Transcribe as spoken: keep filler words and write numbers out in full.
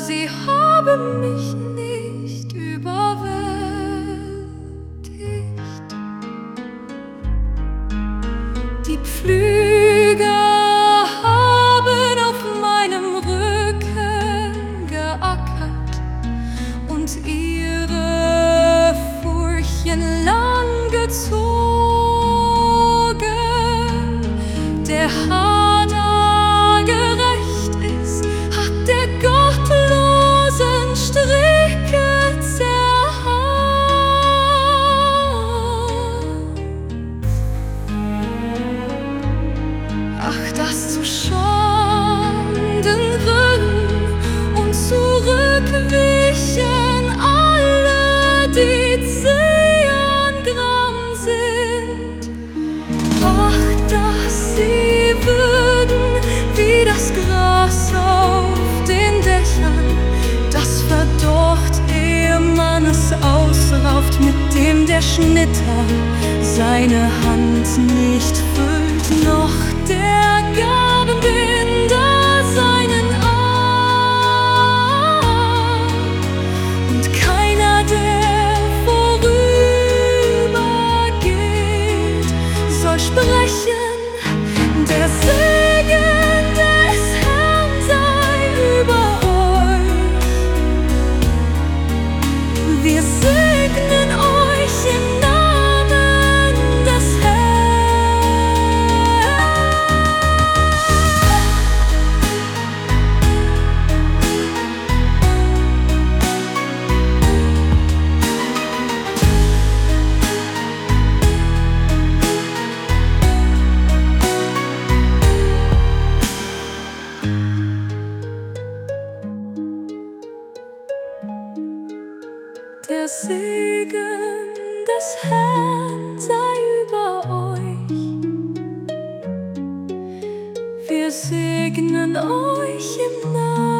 sie haben mich nicht überwältigt. Die Pflüge haben auf meinem Rücken geackert und ihre Furchen lang gezogen. Der Herr, der gerecht ist, hat der gottlosen Stricke zerhauen. Ach, dass zu Schanden würden und zurückwichen alle, die Zion-gram sind. Ach, dass sie würden wie das Gras auf den Dächern, das verdorrt, ehe man es ausrauft, mit dem der Schnitter seine Hand nicht füllt, noch der Gabenbinder seinen Arm. Und keiner, der vorübergeht, soll sprechen, der Segen des Herrn sei über euch. Wir segnen euch im Namen des Der Segen des Herrn sei über euch. Wir segnen euch im Namen